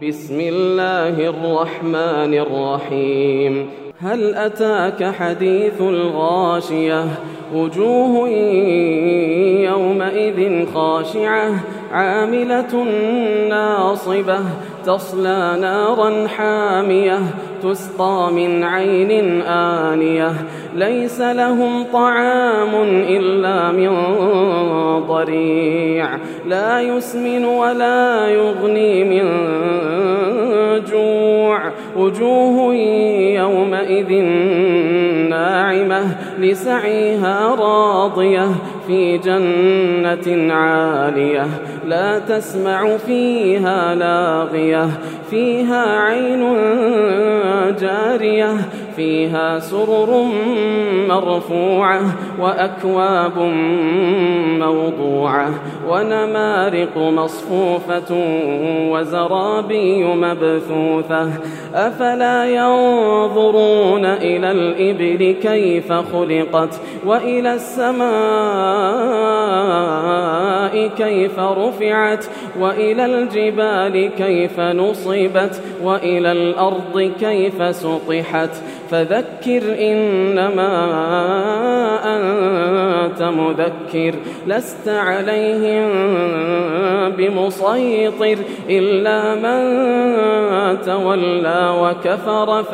بسم الله الرحمن الرحيم هل أتاك حديث الغاشية وجوه يومئذ خاشعة عاملة ناصبة تصلى نارا حامية تسقى من عين آنية ليس لهم طعام إلا من ضريع لا يسمن ولا يغني من جوع وجوه يومئذ ناعمة لسعيها راضية في جنة عالية لا تسمع فيها لاغية فيها عين جارية فيها سرر مرفوعة وأكواب موضوعة ونمارق مصفوفة وزرابي مبثوثة أفلا ينظرون إلى الإبل كيف خلقت وإلى السماء كيف رفعت وإلى الجبال كيف نصبت وإلى الأرض كيف سطحت فذكر إنما أنت مذكر لست عليهم بمسيطر إلا من تولى وكفر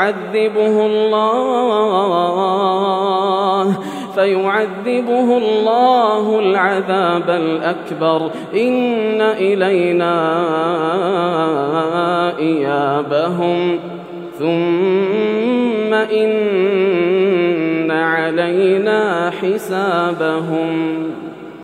فيعذبه الله العذاب الأكبر إن إلينا إيابهم ثم إن علينا حسابهم